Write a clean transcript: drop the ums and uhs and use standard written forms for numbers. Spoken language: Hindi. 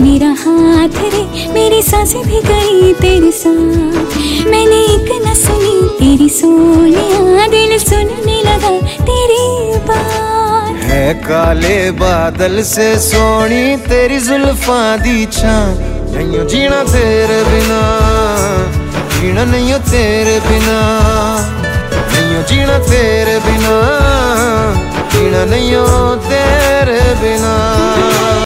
मेरा हाथ रे, मेरी सांसें भी गई तेरे साथ। मैंने एक न सुनी तेरी सोनिया, दिल सुनने लगा तेरी बात। है काले बादल से सोनी तेरी जुल्फां दी छां, नहीं जीना तेरे बिना, जीना नहीं तेरे बिना, नहीं जीना तेरे बिना, जीना नहीं तेरे बिना।